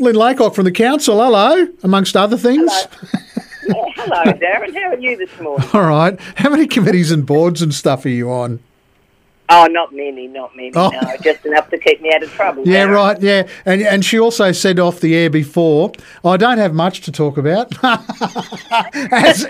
Lynn Laycock from the council. Hello, amongst other things. Hello. Hello, Darren. How are you this morning? All right. How many committees and boards and stuff are you on? Oh, not many. No, just enough to keep me out of trouble. Yeah, Darren. right, yeah. And she also said off the air before, I don't have much to talk about. As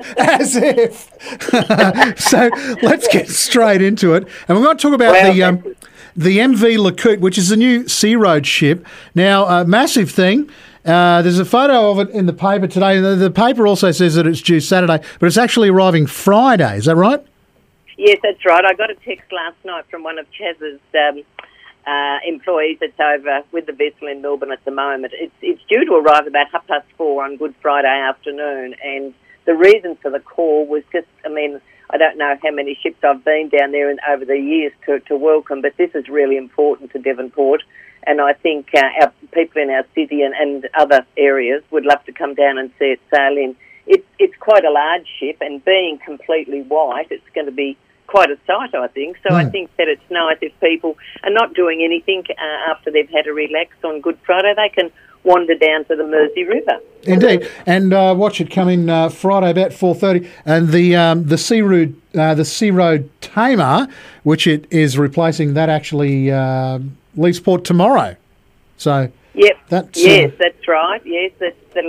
if. So let's get straight into it. And we're going to talk about the MV Lacoot, which is the new Sea Road ship. Now, a massive thing. There's a photo of it in the paper today. The paper also says that it's due Saturday, but it's actually arriving Friday. Is that right? Yes, that's right. I got a text last night from one of Chaz's employees that's over with the vessel in Melbourne at the moment. It's due to arrive about 4:30 on Good Friday afternoon, and the reason for the call was just, I don't know how many ships I've been down there over the years to welcome, but this is really important to Devonport, and I think our people in our city and other areas would love to come down and see it sail in. It's quite a large ship, and being completely white, it's going to be quite a sight, I think. So I think that it's nice if people are not doing anything after they've had a relax on Good Friday, they can wander down to the Mersey River. Indeed, and watch it come in Friday about 4:30, and the Sea Road Tamer, which it is replacing, that actually leaves port tomorrow. So yep, that's that's right. Yes, it's the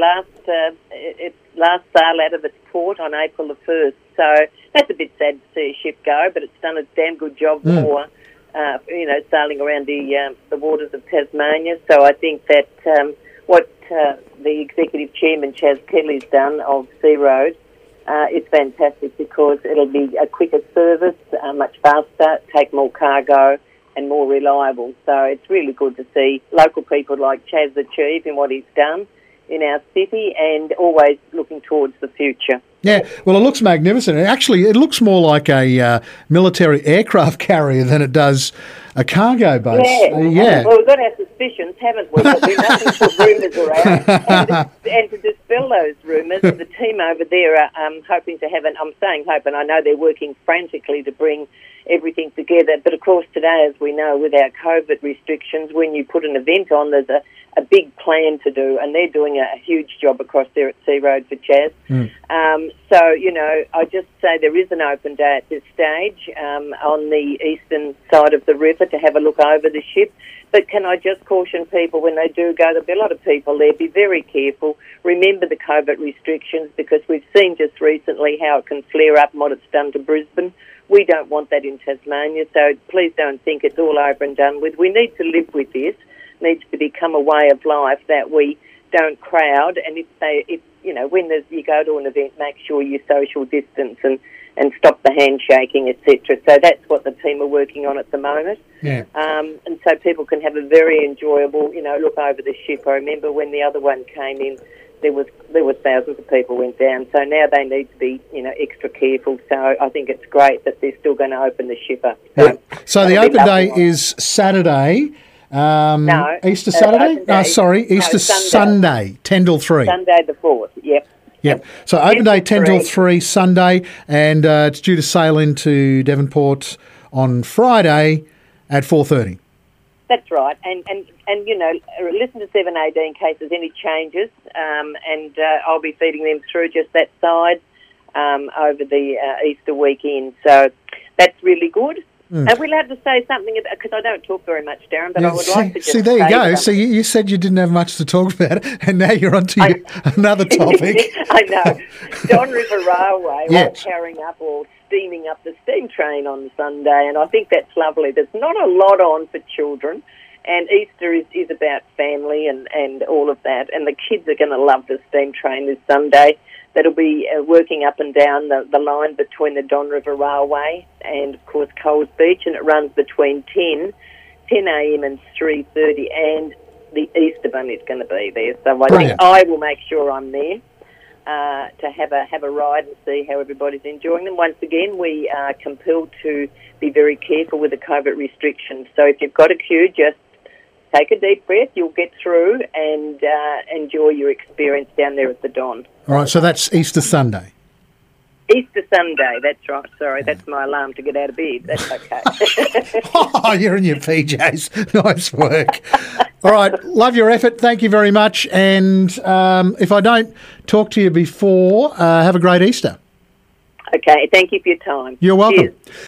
last sail out of its port on April the 1st. So that's a bit sad to see a ship go, but it's done a damn good job for sailing around the waters of Tasmania. So I think that what the executive chairman Chaz Kelly's done of Sea Road is fantastic, because it'll be a quicker service, much faster, take more cargo, and more reliable. So it's really good to see local people like Chaz achieve in what he's done in our city, and always looking towards the future. Yeah, well, it looks magnificent. Actually, it looks more like a military aircraft carrier than it does a cargo base. Yeah. Well, we've got our suspicions, haven't we? But we're nothing to rumours around. And to dispel those rumours, the team over there are hoping to have I'm saying hope, and I know they're working frantically to bring everything together. But, of course, today, as we know, with our COVID restrictions, when you put an event on, there's a big plan to do, and they're doing a huge job across there at Sea Road for Chaz. So, I just say there is an open day at this stage on the eastern side of the river to have a look over the ship. But can I just caution people when they do go, there'll be a lot of people there, be very careful. Remember the COVID restrictions, because we've seen just recently how it can flare up and what it's done to Brisbane. We don't want that in Tasmania, so please don't think it's all over and done with. We need to live with this. It needs to become a way of life that we don't crowd, and when you go to an event, make sure you social distance and stop the handshaking, etc. So that's what the team are working on at the moment. Yeah. And so people can have a very enjoyable, look over the ship. I remember when the other one came in, there was thousands of people went down. So now they need to be, extra careful. So I think it's great that they're still going to open the ship up. So the open day is Saturday. Easter Saturday? Easter Sunday, 10 till 3. Sunday the 4th, Yep. So open day 10 till 3 Sunday, and it's due to sail into Devonport on Friday at 4:30. That's right, and listen to 7AD in case there's any changes, and I'll be feeding them through just that side over the Easter weekend. So that's really good. And we're allowed to say something about, because I don't talk very much, Darren, but I would like to just see, there you go. Something. So you said you didn't have much to talk about, and now you're on to another topic. I know. Don River Railway are carrying up or steaming up the steam train on Sunday, and I think that's lovely. There's not a lot on for children, and Easter is about family and all of that, and the kids are going to love the steam train this Sunday. That'll be working up and down the line between the Don River Railway and, of course, Coles Beach, and it runs between 10 a.m. and 3:30, and the Easter Bunny's going to be there. So I think I will make sure I'm there to have a ride and see how everybody's enjoying them. Once again, we are compelled to be very careful with the COVID restrictions. So if you've got a queue, just take a deep breath, you'll get through and enjoy your experience down there at the Don. All right, so that's Easter Sunday. Easter Sunday, that's right. Sorry, that's my alarm to get out of bed. That's okay. Oh, you're in your PJs. Nice work. All right, love your effort. Thank you very much. And if I don't talk to you before, have a great Easter. Okay, thank you for your time. You're welcome. Cheers.